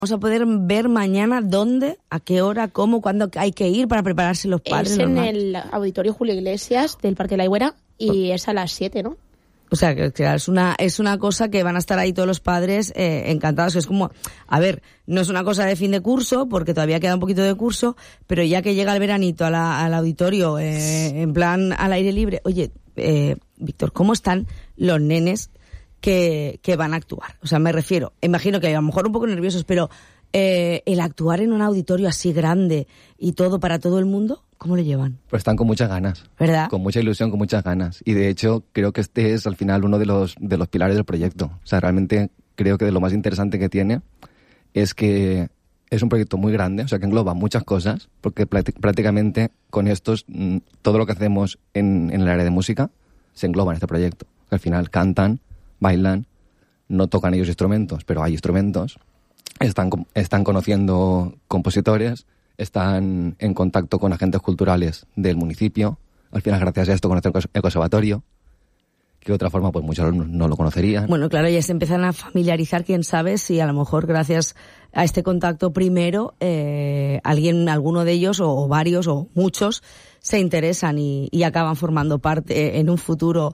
Vamos a poder ver mañana dónde, a qué hora, cómo, cuándo hay que ir para prepararse los padres. Es en el Auditorio Julio Iglesias del Parque de la Higuera y es a las 7, ¿no? O sea, que es una cosa que van a estar ahí todos los padres encantados. Es como, a ver, no es una cosa de fin de curso, porque todavía queda un poquito de curso, pero ya que llega el veranito al auditorio, en plan al aire libre. Oye, Víctor, ¿cómo están los nenes que van a actuar? O sea, me refiero, imagino que a lo mejor un poco nerviosos, pero el actuar en un auditorio así grande y todo para todo el mundo, ¿cómo lo llevan? Pues están con muchas ganas. ¿Verdad? Con mucha ilusión, con muchas ganas. Y de hecho, creo que este es al final uno de los pilares del proyecto. O sea, realmente creo que de lo más interesante que tiene es que es un proyecto muy grande, o sea, que engloba muchas cosas, porque prácticamente con estos, todo lo que hacemos en el área de música se engloba en este proyecto. Al final cantan, bailan, no tocan ellos instrumentos, pero hay instrumentos, están conociendo compositores, están en contacto con agentes culturales del municipio. Al final, gracias a esto, conocen el conservatorio, que de otra forma pues muchos alumnos no lo conocerían. Bueno, claro, ya se empiezan a familiarizar, quién sabe, si a lo mejor gracias a este contacto primero, alguno de ellos, o varios, o muchos, se interesan y acaban formando parte en un futuro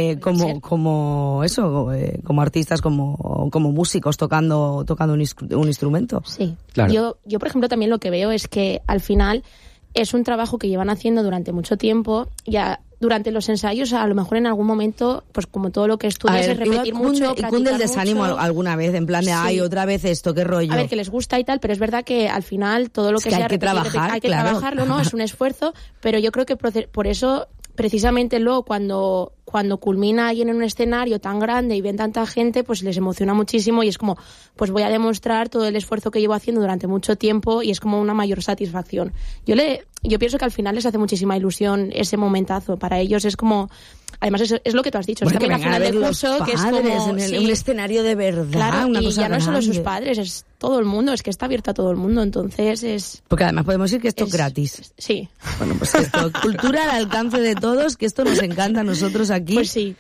como artistas, como músicos tocando un instrumento. Sí. Claro. Yo, por ejemplo, también lo que veo es que al final es un trabajo que llevan haciendo durante mucho tiempo. Ya durante los ensayos, a lo mejor en algún momento, pues como todo lo que estudias es repetir mucho, y cunde el desánimo mucho. Alguna vez, en plan de, ay, otra vez esto, qué rollo. A ver, que les gusta y tal, pero es verdad que al final todo lo que sea hay que trabajar, hay que trabajarlo, ¿no? Es un esfuerzo, pero yo creo que por eso, precisamente luego, cuando culmina alguien en un escenario tan grande y ven tanta gente, pues les emociona muchísimo y es como, pues voy a demostrar todo el esfuerzo que llevo haciendo durante mucho tiempo y es como una mayor satisfacción. Yo pienso que al final les hace muchísima ilusión ese momentazo. Para ellos es como, además es lo que tú has dicho, bueno, es también al final del curso, que es como un escenario de verdad, claro, una y cosa ya no es solo grande. sus padres, es todo el mundo, es que está abierto a todo el mundo, entonces es... Porque además podemos decir que esto es gratis. Sí. Bueno, pues esto, cultura al alcance de todos, que esto nos encanta a nosotros aquí. Pues sí.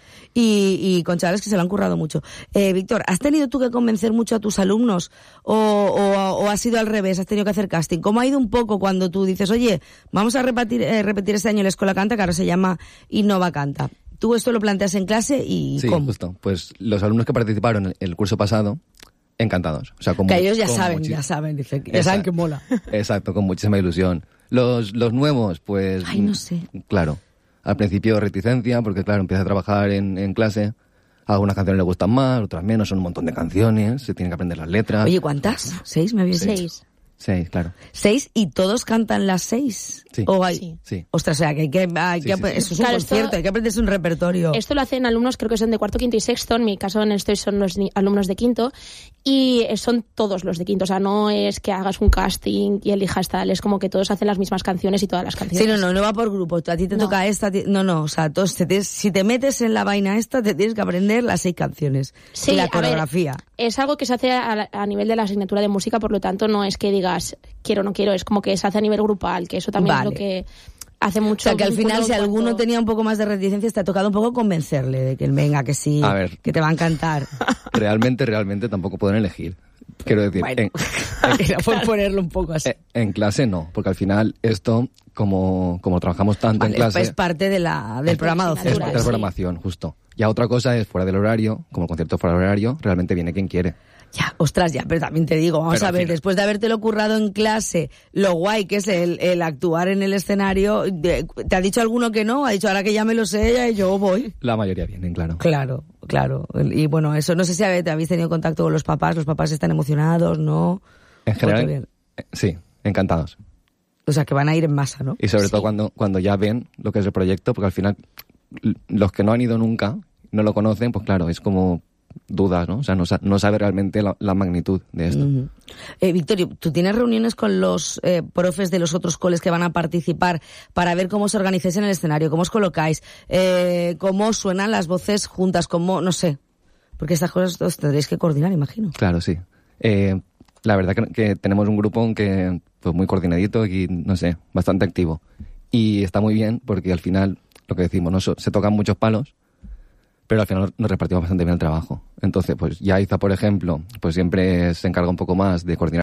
Y con chavales que se lo han currado mucho. Víctor, ¿has tenido tú que convencer mucho a tus alumnos o ha sido al revés? ¿Has tenido que hacer casting? ¿Cómo ha ido un poco cuando tú dices, oye, vamos a repetir este año la Escola Canta, que ahora se llama Innova Canta? Tú esto lo planteas en clase y sí, ¿cómo? Justo. Pues los alumnos que participaron en el curso pasado, encantados. O sea, que ellos ya saben, dicen, ya saben que mola. Exacto, con muchísima ilusión. Los nuevos, pues... Ay, no sé. Claro. Al principio reticencia, porque claro, empieza a trabajar en clase. Algunas canciones le gustan más, otras menos, son un montón de canciones, se tienen que aprender las letras. Oye, ¿cuántas? ¿6 me habías dicho? 6, claro. 6 y todos cantan las 6. Sí. ¿O hay? Sí. Ostras, o sea, que eso es un concierto, hay que aprenderse un repertorio. Esto lo hacen alumnos, creo que son de cuarto, quinto y sexto. En mi caso, en esto son los alumnos de quinto. Y son todos los de quinto. O sea, no es que hagas un casting y elijas tal. Es como que todos hacen las mismas canciones y todas las canciones. Sí, no va por grupos. A ti te toca esta. No. O sea, todos si te metes en la vaina esta, te tienes que aprender las 6 canciones. Sí, y la coreografía. Es algo que se hace a nivel de la asignatura de música, por lo tanto, no es que digas quiero o no quiero. Es como que se hace a nivel grupal, que eso también es lo que hace mucho. O sea, que al final, si alguno tenía un poco más de reticencias, te ha tocado un poco convencerle de que venga, que sí, que te va a encantar. Realmente tampoco pueden elegir. Quiero decir, bueno, era por ponerlo un poco así. En clase no, porque al final esto, como trabajamos tanto en clase... Es parte del programa docente. Es parte de la programación, justo. Ya otra cosa es fuera del horario, como el concierto fuera del horario, realmente viene quien quiere. Ya, ostras, ya, pero también te digo, vamos a ver, después de habértelo currado en clase, lo guay que es el actuar en el escenario, ¿te ha dicho alguno que no? Ha dicho, ahora que ya me lo sé, ya yo voy. La mayoría vienen, claro. Claro. Y bueno, eso, no sé si habéis tenido contacto con los papás están emocionados, ¿no? En general, sí, encantados. O sea, que van a ir en masa, ¿no? Y sobre todo cuando ya ven lo que es el proyecto, porque al final, los que no han ido nunca, no lo conocen, pues claro, es como... dudas, ¿no? O sea, no sabe realmente la magnitud de esto. Uh-huh. Victorio, ¿tú tienes reuniones con los profes de los otros coles que van a participar para ver cómo os organizáis en el escenario, cómo os colocáis, cómo suenan las voces juntas, cómo, no sé? Porque estas cosas os tendréis que coordinar, imagino. Claro, sí. La verdad que tenemos un grupo que pues muy coordinadito y, no sé, bastante activo. Y está muy bien porque al final, lo que decimos, ¿no? Se tocan muchos palos, pero al final nos repartimos bastante bien el trabajo. Entonces, pues Yaiza, por ejemplo, pues siempre se encarga un poco más de coordinar